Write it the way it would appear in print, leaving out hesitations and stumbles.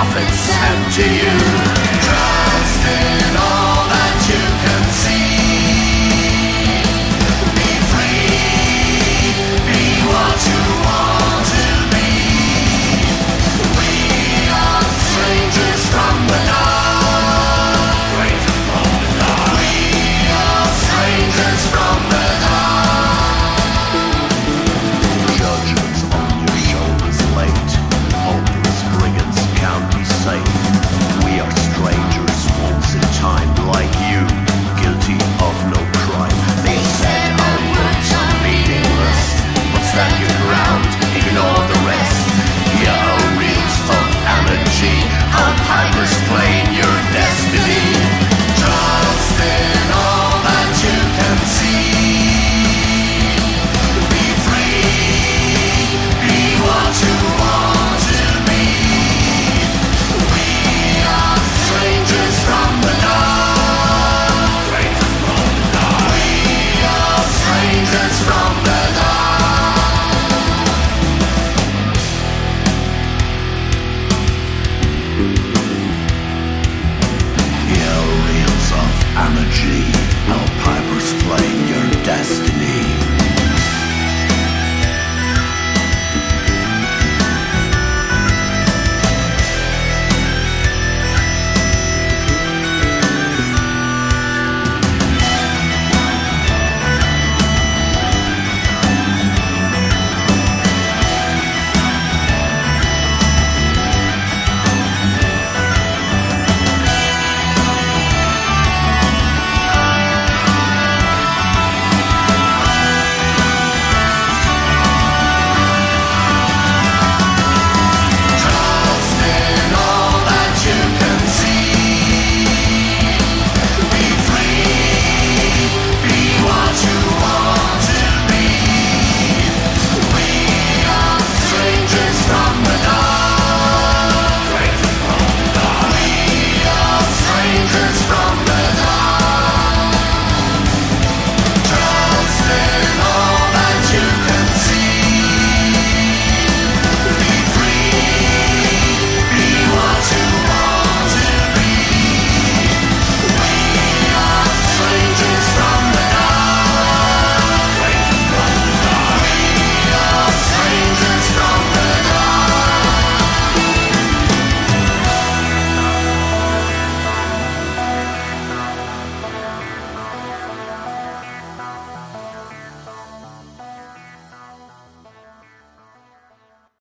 prophets sent to you. Trust in all that you can see. Be free, be what you want to be. We are strangers from the dark. Strangers from the dark. We are strangers from the dark. Judgments on your shoulders laid. Hopeless brigands can't be safe. We are strangers once in time, like you, guilty of no crime. They said our words are meaningless, but stand your ground, ignore the rest. Yellow reels of energy, Alzheimer's playing your destiny. Trust in all that you can see. Be free, be what you want to be. We are strangers from the dark. Strangers from the dark. We are strangers from the dark. Yellow reels of energy.